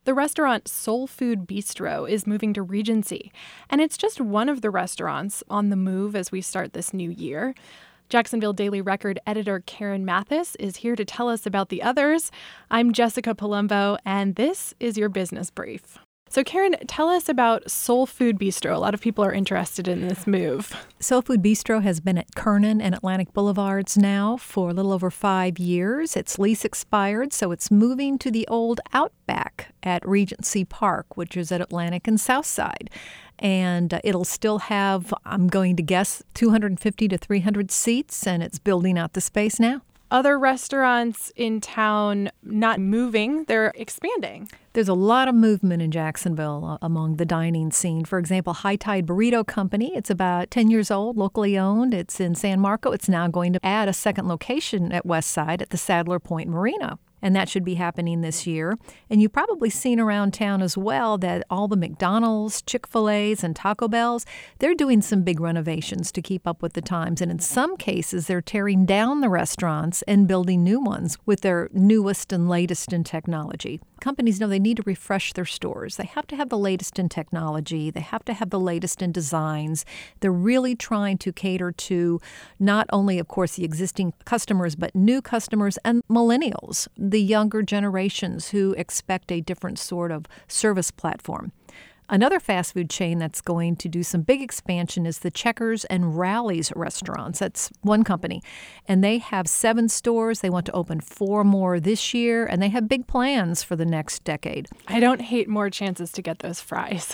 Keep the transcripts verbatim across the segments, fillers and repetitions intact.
The restaurant Soul Food Bistro is moving to Regency, and it's just one of the restaurants on the move as we start this new year. Jacksonville Daily Record editor Karen Mathis is here to tell us about the others. I'm Jessica Palumbo, and this is your Business Brief. So Karen, tell us about Soul Food Bistro. A lot of people are interested in this move. Soul Food Bistro has been at Kernan and Atlantic Boulevards now for a little over five years. Its lease expired, so it's moving to the old Outback at Regency Park, which is at Atlantic and Southside. And uh, it'll still have, I'm going to guess, two hundred fifty to three hundred seats, and it's building out the space now. Other restaurants in town not moving, they're expanding. There's a lot of movement in Jacksonville uh, among the dining scene. For example, High Tide Burrito Company, it's about ten years old, locally owned. It's in San Marco. It's now going to add a second location at Westside at the Sadler Point Marina. And that should be happening this year. And you've probably seen around town as well that all the McDonald's, Chick-fil-A's, and Taco Bell's, they're doing some big renovations to keep up with the times. And in some cases, they're tearing down the restaurants and building new ones with their newest and latest in technology. Companies know they need to refresh their stores. They have to have the latest in technology. They have to have the latest in designs. They're really trying to cater to not only, of course, the existing customers, but new customers and millennials, the younger generations who expect a different sort of service platform. Another fast food chain that's going to do some big expansion is the Checkers and Rally's restaurants. That's one company. And they have seven stores. They want to open four more this year, and they have big plans for the next decade. I don't hate more chances to get those fries.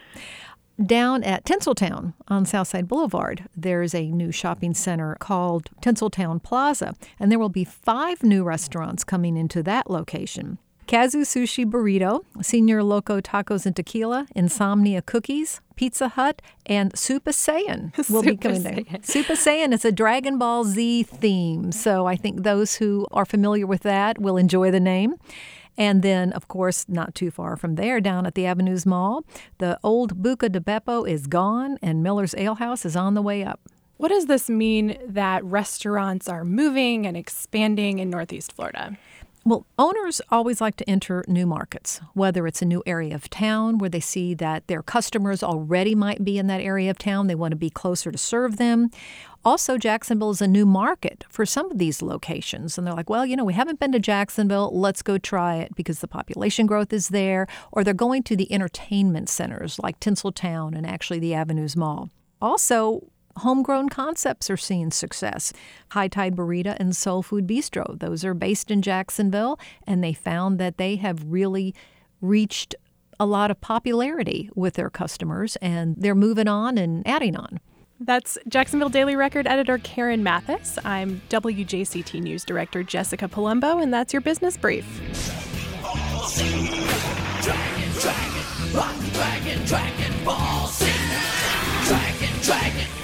Down at Tinseltown on Southside Boulevard, there's a new shopping center called Tinseltown Plaza, and there will be five new restaurants coming into that location. Kazu Sushi Burrito, Senior Loco Tacos and Tequila, Insomnia Cookies, Pizza Hut, and Super Saiyan will Super be coming there. Saiyan. Super Saiyan is a Dragon Ball Z theme, so I think those who are familiar with that will enjoy the name. And then, of course, not too far from there, down at the Avenues Mall, the old Buca de Beppo is gone, and Miller's Ale House is on the way up. What does this mean that restaurants are moving and expanding in Northeast Florida? Well, owners always like to enter new markets, whether it's a new area of town where they see that their customers already might be in that area of town. They want to be closer to serve them. Also, Jacksonville is a new market for some of these locations. And they're like, well, you know, we haven't been to Jacksonville. Let's go try it because the population growth is there. Or they're going to the entertainment centers like Tinseltown and actually the Avenues Mall. Also, homegrown concepts are seeing success. High Tide Burrito and Soul Food Bistro, those are based in Jacksonville, and they found that they have really reached a lot of popularity with their customers, and they're moving on and adding on. That's Jacksonville Daily Record editor Karen Mathis. I'm W J C T News Director Jessica Palumbo, and that's your Business Brief. Dragon, dragon, rock the dragon, dragon ball, sing. Dragon, dragon.